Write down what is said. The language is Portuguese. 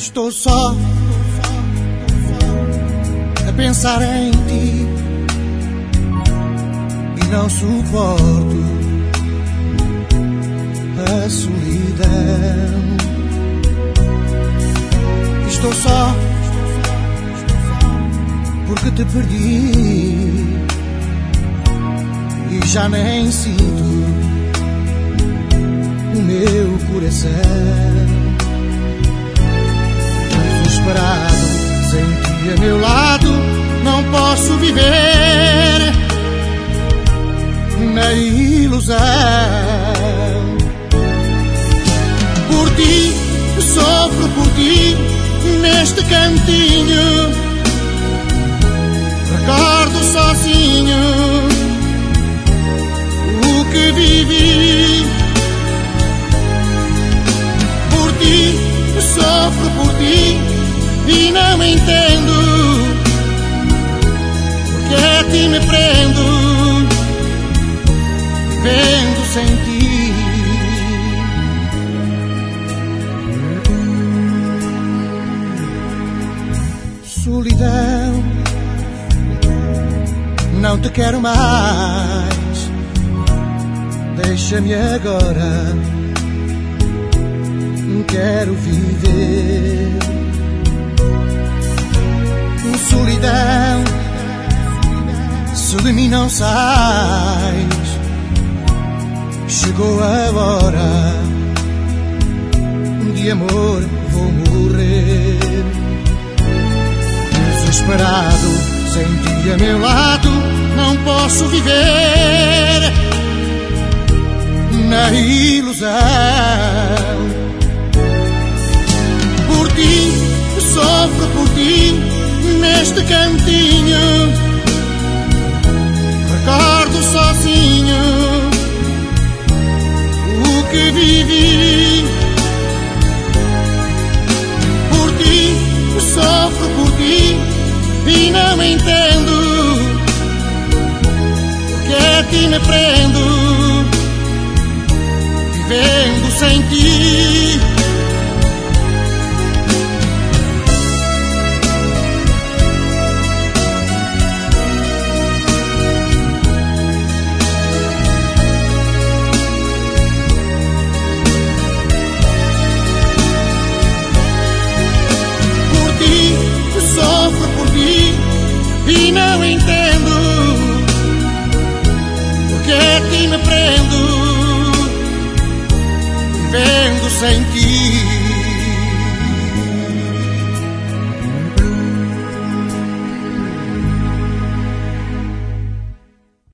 Estou só a pensar em ti e não suporto a solidão. Estou só porque te perdi e já nem sinto o meu coração. Desesperado, sem ti a meu lado, não posso viver na ilusão. Por ti, sofro por ti, neste cantinho, recordo sozinho o que vivi. Por ti, sofro por ti e não entendo porque a ti me prendo, vivendo sem ti. Solidão, não te quero mais, deixa-me agora, quero viver. Solidão, se de mim não sais, chegou a hora, de amor vou morrer. Desesperado, sem ti a meu lado, não posso viver na ilusão. Por ti, sofro por ti, neste cantinho, recordo sozinho o que vivi. Por ti, sofro por ti e não entendo porque a ti me prendo, vivendo sem ti. E não entendo porque a ti me prendo, vivendo sem ti.